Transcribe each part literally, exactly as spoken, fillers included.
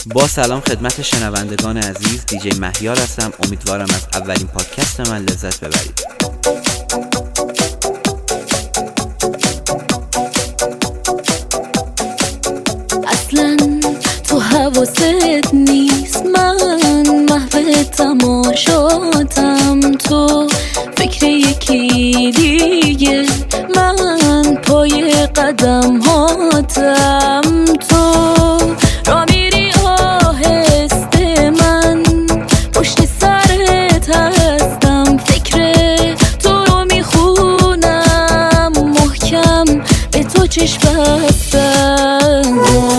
با سلام خدمت شنوندگان عزیز، دیجی مهیار هستم. امیدوارم از اولین پادکست من لذت ببرید. اصلا تو حواست نیست، من محو تماشاتم، تو فکر یکی دیگه، من پای قدم هاتم. تو را میری آهسته، من پشت سرت هستم، فکر تو رو میخونم محکم، به تو چشم بستم.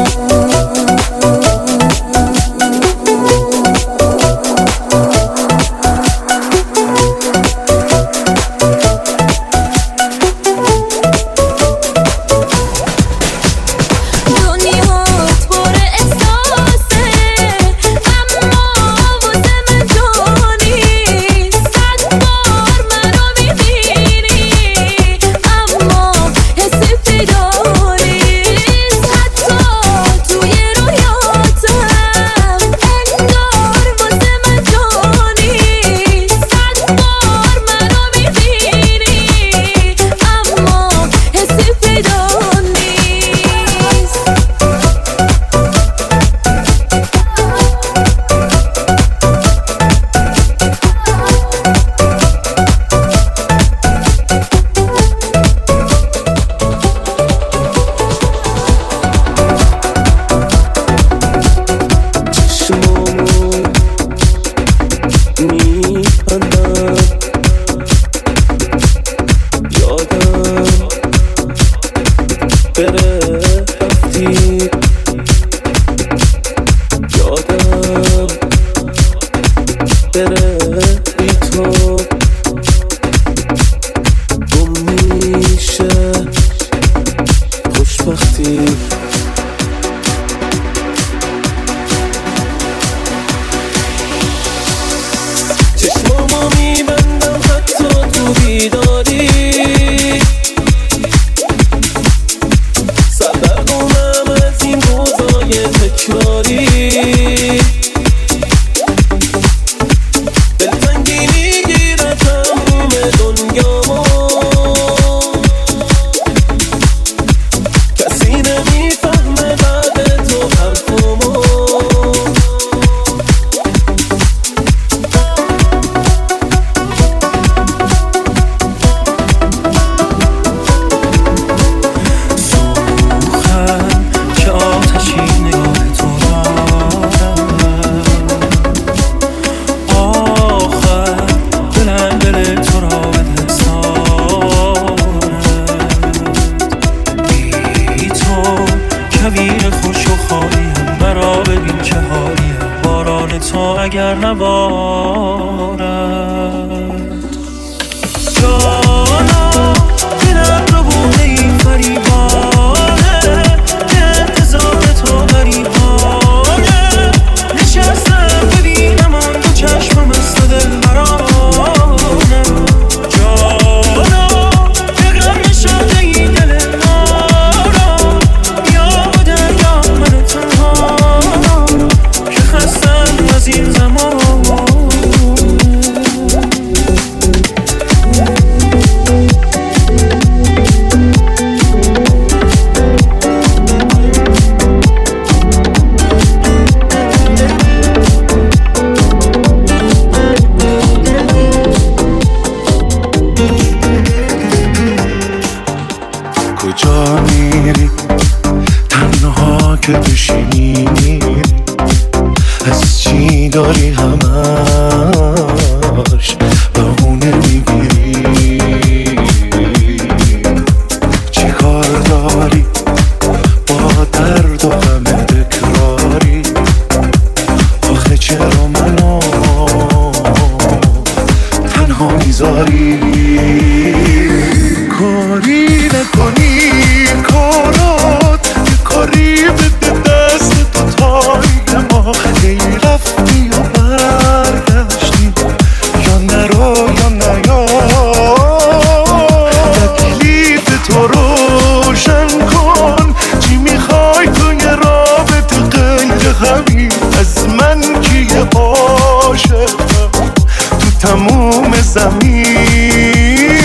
اگر نبارد جانا دلم رو بوده این فریبانه، انتظار تو غریبانه، نشستم ببینم آن دو چشمم است و دل برانه. جانا بگم نشده این دل نارم، یا دریا من تنها که خستم از این زمان. کجا میری تنها که بشینی، از چی داری همش بهونه میگیری، چی کار داری با درد و غم تکراری، آخه چرا منو تنها میذاری؟ کاری نکنی کارات، یه کاری بده دست تو تای ما، هی رفتی و برگشتی، یا نرو یا نیا، تکلیف تو روشن کن، چی میخوای توی رابطه غیر همین از من کیه عاشقم تو تموم زمین.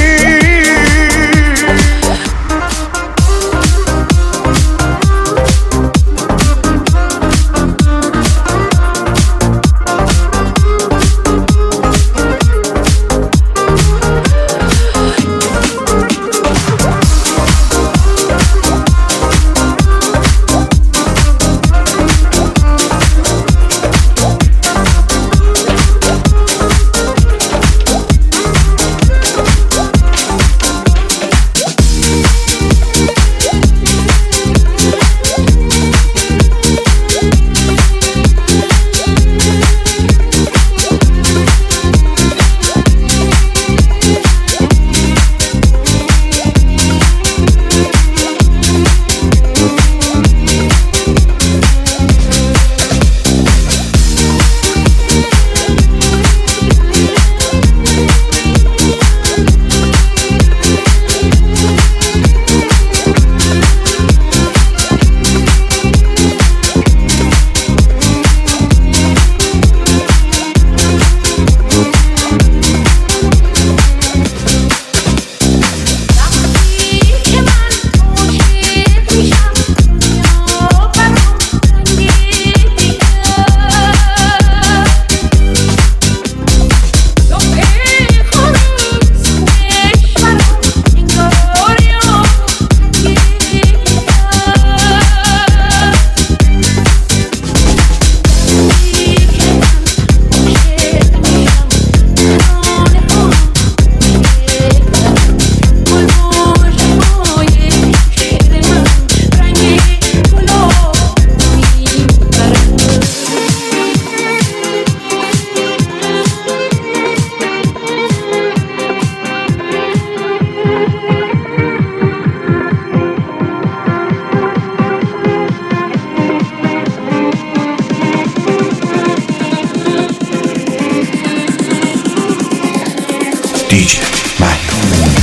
دیجی مهیار.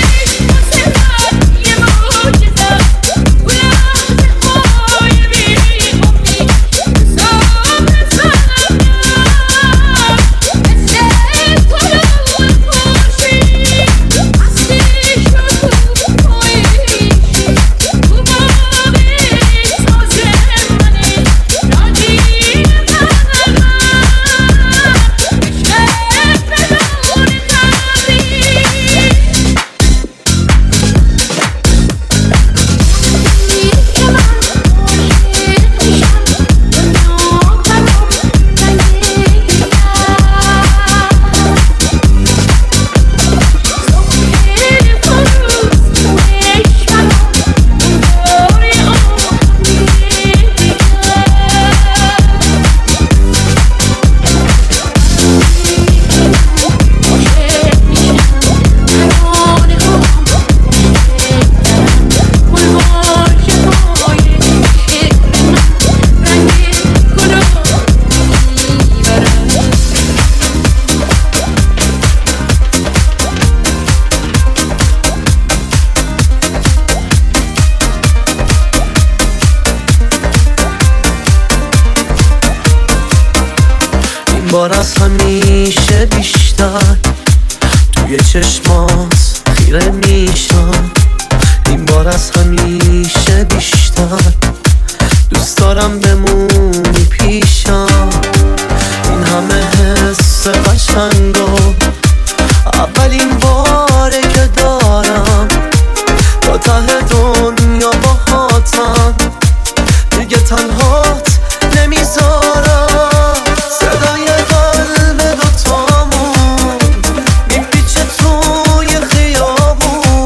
بار از همیشه بیشتر توی چشمات خیره میشم. این بار از همیشه بیشتر دوست دارم بمونی پیشم. این همه حس قشنگو اولین باره که دارم. تا ته دنیا باهاتم دیگه تنهات نمیذارم. صدای قلب دوتامون میپیچه توی خیابون.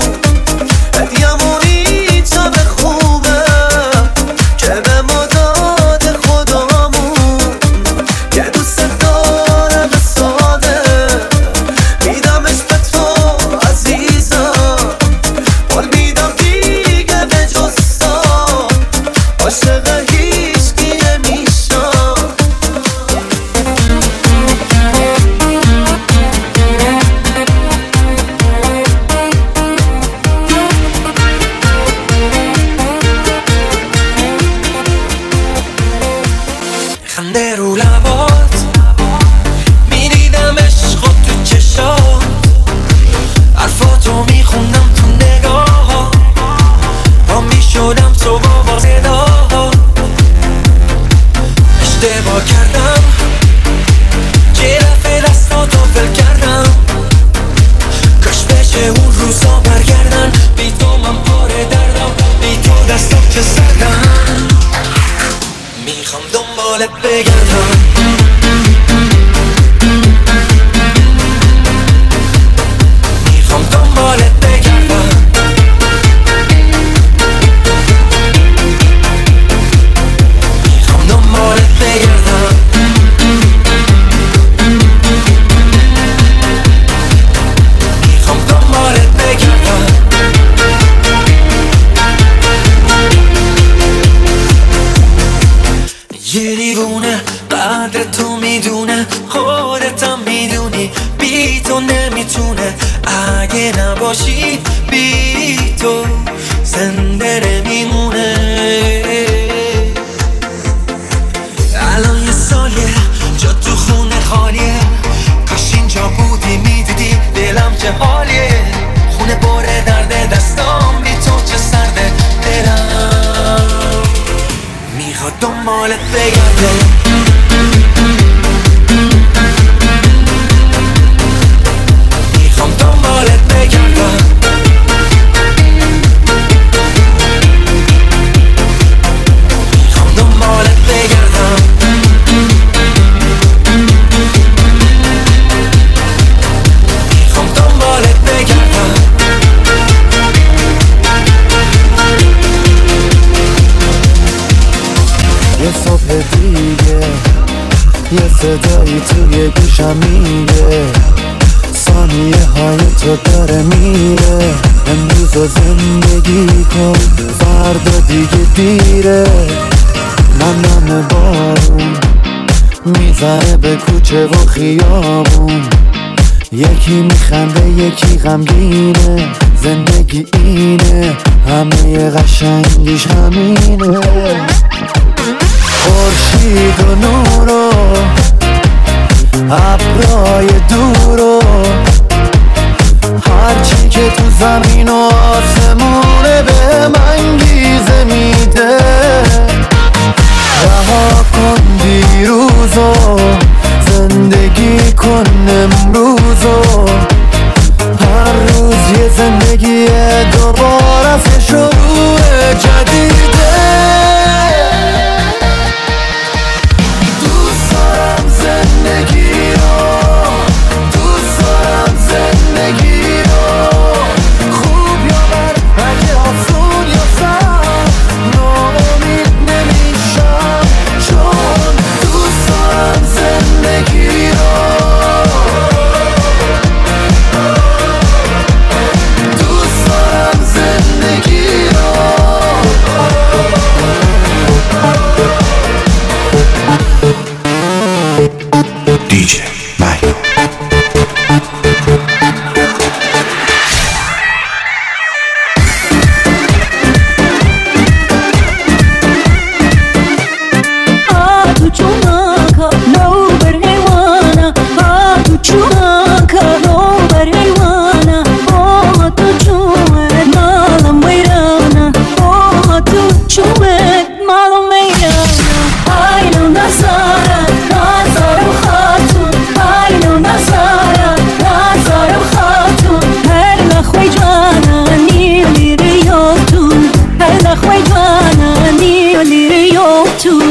هدیه‌مونی تا به خوبه که به ما داده خدامون. که دوست داره به ساده میدمش به تو عزیزم. حال میدم دیگه به جز تو عاشق هیچکی نمیشم. خنده رو لبات میدیدم عشق تو چشات حرفاتو میخوندم تو نگاه با میشدم تو با صدا اشتباه کردم که رفت دستاتو فل کردم کاش بشه اون روزا برگردن بی تو من پاره دردم بی تو دستم چه سردم میخوام دنبالت بگردم میخوام دنبالت بگردم میخوام دنبالت بگردم میخوام دنبالت بگردم یه دیوونه قدر تو میدونه خودتم میدونی بی تو نمیتونه اگه نباشی بی تو زنده نمیمونه الان یه سالیه جا تو خونه خالیه کاش اینجا بودی میدیدی دلم چه حالیه خونه باره درده دستام بی تو چه سرده دلم میخواد دنبالت بگرده میخوام دنبالت بگردم میخوام دنبالت بگردم میخوام دنبالت بگردم یه صبح دیگه یه صدایی توی گوشم میگه ثانیه های تو داره میره امروز رو زندگی کن فردا دیگه دیره نم بارون میزنه به کوچه و خیابون یکی میخنده یکی غمگینه زندگی اینه همه قشنگیش همینه خورشید و نور و ابرای دور و هرچی که تو زمین و آسمونه به من گیزه میده رها کن دیروزو زندگی کن امروزو هر روز یه زندگی دوباره از شروع جدیده دوست دارم زندگی رو دوست دارم زندگی رو خوب یا بد اگه آسون یا سخت ناامید نمیشم چون دوست دارم زندگی رو دوست دارم زندگی رو دیجی مهیار to